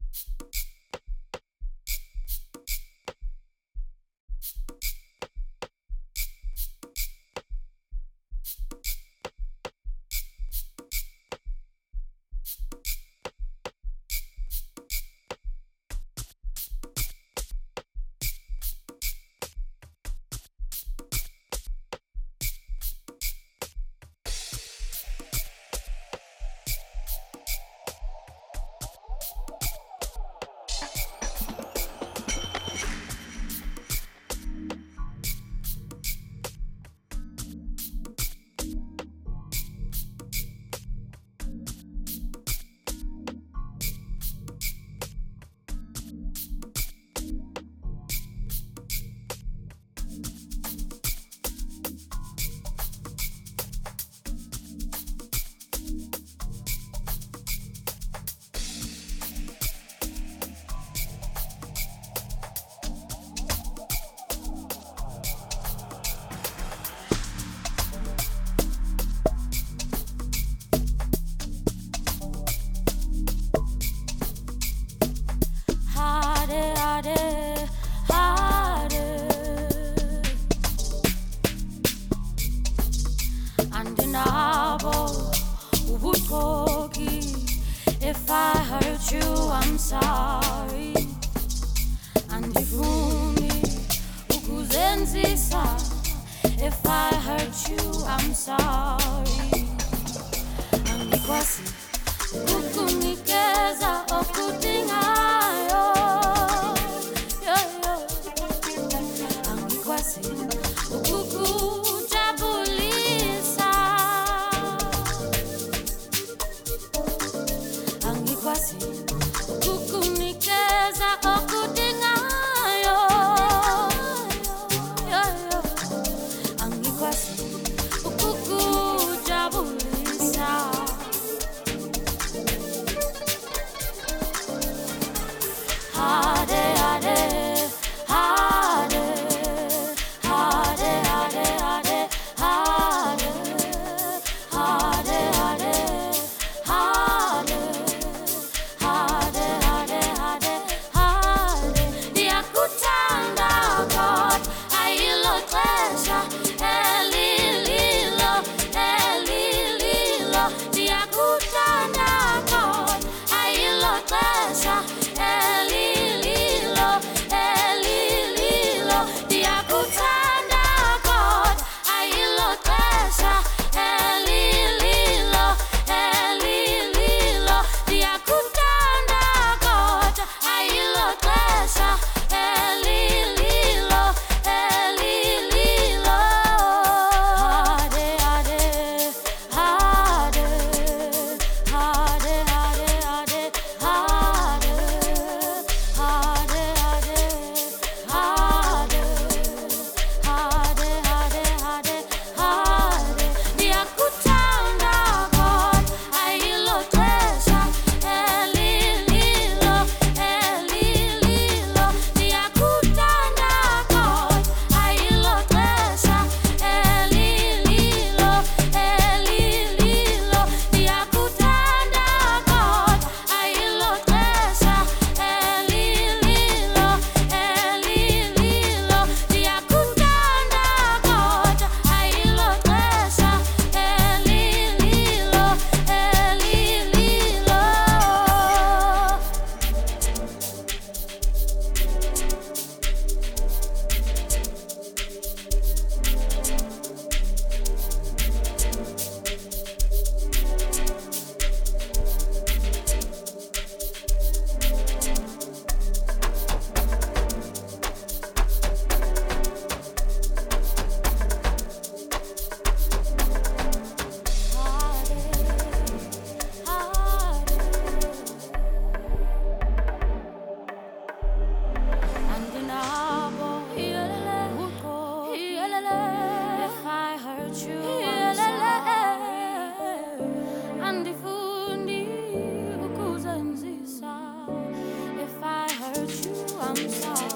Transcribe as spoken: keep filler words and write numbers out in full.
undeniable, ubutoki. If I hurt you, I'm sorry. Andifuni ukuzenzisa. If I hurt you, I'm sorry. Angikwasi ukunikeza okudingayo. Yeah, yeah. Angikwasi ukukujabulisa. Angikwasi ukukunikeza okudingayo. Yeah, yeah. Angikwasi ukukujabulisa. Hade, hade, hade, hade, hade, hade, hade, hade, hade, hade, hade, hade, hade, hade. Ndiyakuthanda God, ayilo xesha elililo, elililo. Ndiyakuthanda God, ayilo xesha elililo, elililo. Ndiyakuthanda God, ayilo xesha elililo, elililo. Ndiyakuthanda God, ayilo xesha elililo, elililo. Hade, hade, hade, hade, hade, hade, hade, hade, hade, hade, hade, hade, hade. Ndiyakuthanda God, ayilo xesha elililo, elililo. Ndiyakuthanda God, ayilo xesha elililo, elililo. Ndiyakuthanda God, ayilo xesha elililo, elililo. Ndiyakuthanda God, ayilo xesha elililo, elililo. Undeniable, if I hurt you, I'm sorry. Andifuni ukuzenzisa. If I hurt you, I'm sorry.